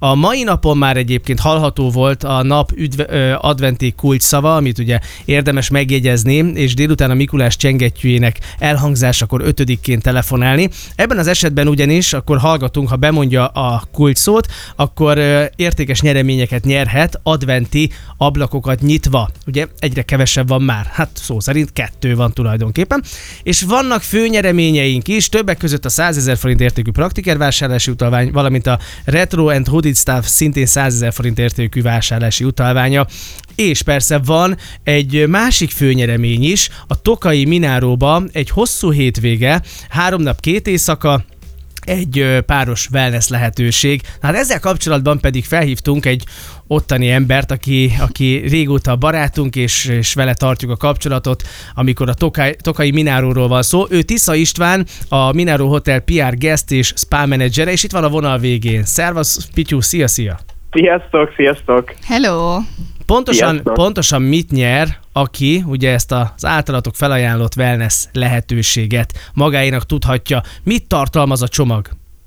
A mai napon már egyébként hallható volt a nap adventi kulcsszava, amit ugye érdemes megjegyezni, és délután a Mikulás csengettyűjének elhangzásakor 5-ként telefonálni. Ebben az esetben ugyanis akkor hallgatunk, ha bemondja a kulcsszót, akkor értékes nyereményeket nyerhet adventi ablakokat nyitva. Ugye egyre kevesebb van már, hát szó szerint 2 van tulajdonképpen. És vannak főnyereményeink is, többek között a 100 000 forint értékű praktikervásárlási utalvány, valamint a Retro and Hooded Stuff szintén 100 000 forint értékű vásárlási utalványa. És persze van egy másik főnyeremény is, a Tokaji Mináróba egy hosszú hétvége, 3 nap 2 éjszaka, egy páros wellness lehetőség. Hát ezzel kapcsolatban pedig felhívtunk egy ottani embert, aki régóta barátunk, és vele tartjuk a kapcsolatot, amikor a Tokaji Mináróról van szó. Ő Tisza István, a Mináró Hotel PR Guest és Spa menedzsere, és itt van a vonal végén. Szervasz, Pityu, szia! Sziasztok! Hello! Pontosan mit nyer, aki ugye ezt az általatok felajánlott wellness lehetőséget magáénak tudhatja? Mit tartalmaz a csomag?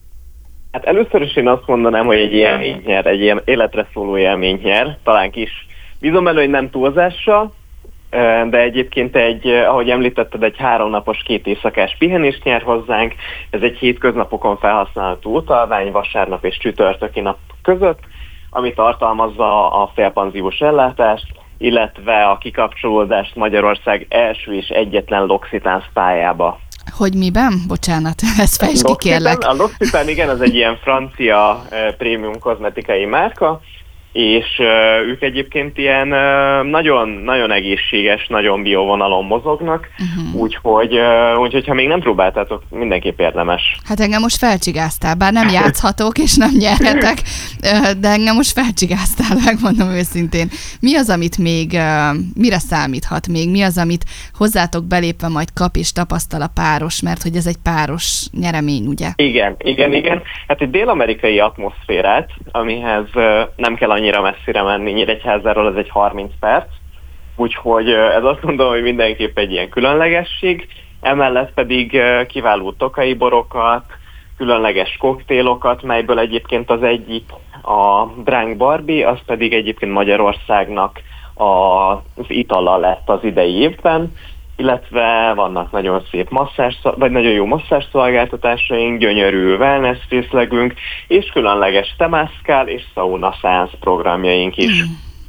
Hát először is én azt mondanám, hogy egy élményt nyer, egy ilyen életre szóló élményt nyer, talán kis. Bízom elő, hogy nem túlzással, de egyébként ahogy említetted, egy 3 napos 2 éjszakás pihenést nyer hozzánk. Ez egy hétköznapokon felhasználható utalvány, vasárnap és csütörtöki nap között, ami tartalmazza a félpanziós ellátást, illetve a kikapcsolódást Magyarország első és egyetlen L'Occitane spájába. Hogy miben? Bocsánat, ezt fejtsd ki, kérlek. A L'Occitane, igen, az egy ilyen francia prémium kozmetikai márka, és ők egyébként ilyen nagyon egészséges, nagyon biovonalon mozognak, úgyhogy ha még nem próbáltátok, mindenképp érdemes. Hát engem most felcsigáztál, bár nem játszhatok és nem nyerhetek, de engem most felcsigáztál, megmondom őszintén. Mi az, amit még, mire számíthat még? Mi az, amit hozzátok belépve majd kap és tapasztal a páros, mert hogy ez egy páros nyeremény, ugye? Igen. Hát egy dél-amerikai atmoszférát, amihez nem kell annyira messzire menni, Nyíregyházáról ez egy 30 perc, úgyhogy ez azt gondolom, hogy mindenképp egy ilyen különlegesség, emellett pedig kiváló tokai borokat, különleges koktélokat, melyből egyébként az egyik a Drunk Barbie, az pedig egyébként Magyarországnak az itala lett az idei évben, illetve vannak nagyon szép nagyon jó masszázsszolgáltatásaink, gyönyörű wellness részlegünk, és különleges temaszkál és sauna szeánsz programjaink is.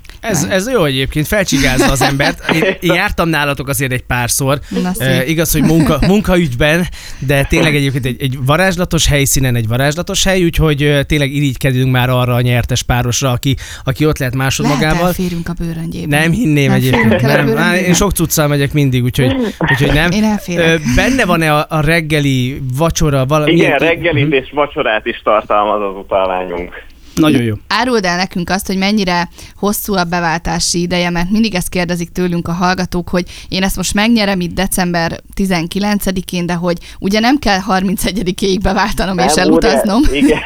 Ez jó egyébként, felcsigázza az embert. Én jártam nálatok azért egy párszor, igaz, hogy munkaügyben, de tényleg egyébként egy varázslatos helyszínen egy varázslatos hely, úgyhogy tényleg irigykedünk már arra a nyertes párosra, aki ott lehet másodmagával. Lehet elférünk a bőröngyében. Nem hinném egyébként. Nem. Én sok cuccal megyek mindig, úgyhogy nem. Én elférek. Benne van-e a reggeli, vacsora? Igen, reggelit és vacsorát is tartalmaz az utalványunk. Nagyon jó. Áruld el nekünk azt, hogy mennyire hosszú a beváltási ideje, mert mindig ezt kérdezik tőlünk a hallgatók, hogy én ezt most megnyerem itt december 19-én, de hogy ugye nem kell 31-ig beváltanom és elutaznom.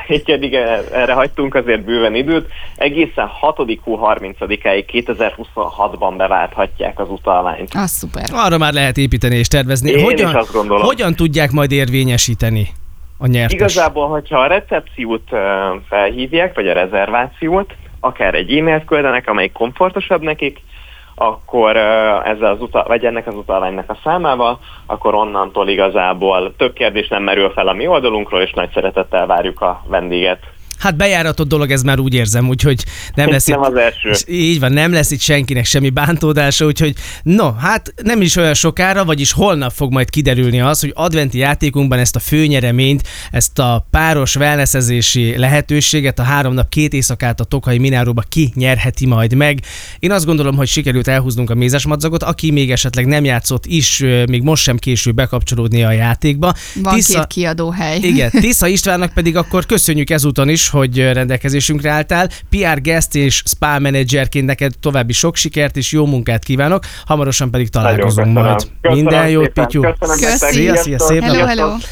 Igen, erre hagytunk azért bőven időt. Egészen 6. hó 30-áig 2026-ban beválthatják az utalványt. Az szuper. Arra már lehet építeni és tervezni. Én is azt gondolom. Hogyan tudják majd érvényesíteni a nyertes? Igazából, hogyha a recepciót felhívják, vagy a rezervációt, akár egy e-mailt küldenek, amelyik komfortosabb nekik, akkor vagy ennek az utalványnak a számával, akkor onnantól igazából több kérdés nem merül fel a mi oldalunkról, és nagy szeretettel várjuk a vendéget. Hát bejáratott dolog, ez már úgy érzem, úgyhogy nem lesz nem itt, az első. Így van, nem lesz itt senkinek semmi bántódása, úgyhogy hát nem is olyan sokára, vagyis holnap fog majd kiderülni az, hogy adventi játékunkban ezt a főnyereményt, ezt a páros wellnessezési lehetőséget, a 3 nap 2 éjszakát a Tokaji Mináróba ki nyerheti majd meg. Én azt gondolom, hogy sikerült elhúznunk a mézesmadzagot, aki még esetleg nem játszott is, még most sem késő bekapcsolódni a játékba. Van 2 kiadóhely. Igen, Tisza Istvánnak pedig akkor köszönjük ezúton is, hogy rendelkezésünkre álltál. PR Guest és Spa menedzserként neked további sok sikert és jó munkát kívánok, hamarosan pedig találkozunk majd. Minden jót, Pityu! Szia, szép napot! Hello.